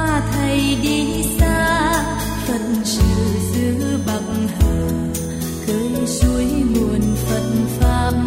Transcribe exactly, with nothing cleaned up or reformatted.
qua thầy đi xa, phật sự giữ bậc hà, khơi suối nguồn phật pháp